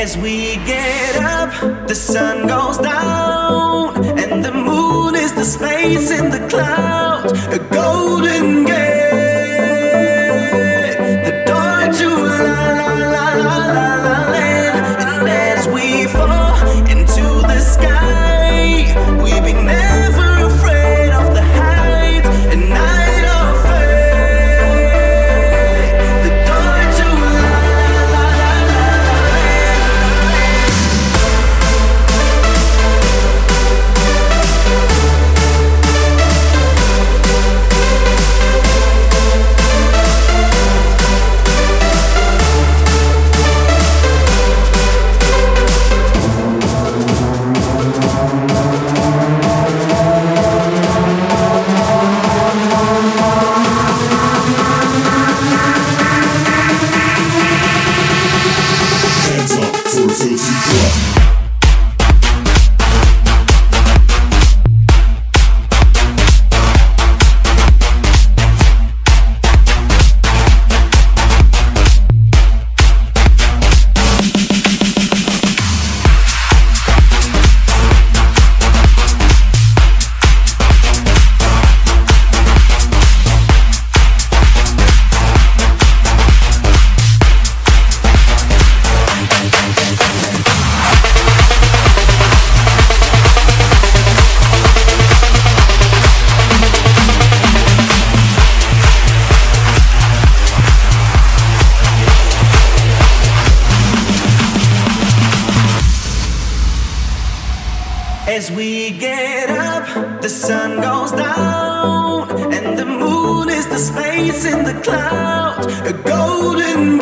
As we get up, the sun goes down, and the moon is the space in the clouds, a golden gate, the door to la la la la la la land. And as we fall into the sky, we be never afraid of the heights and night of fate, the door to la la la la la land. Hands up for a filthy club. As we get up, the sun goes down, and the moon is the space in the clouds, a golden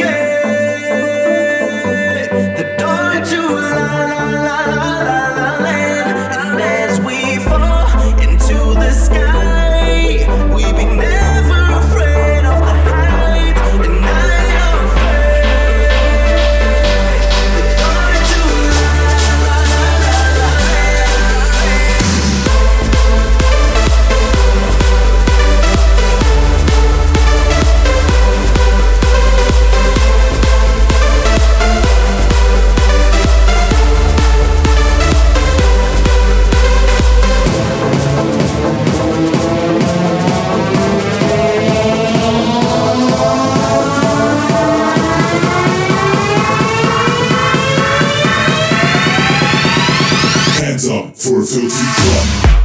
gate, the door to la la la la la la land. And as we fall into the sky, we be never afraid of the heights and night of fate, the door to la la la la la land. Hands up for a filthy club.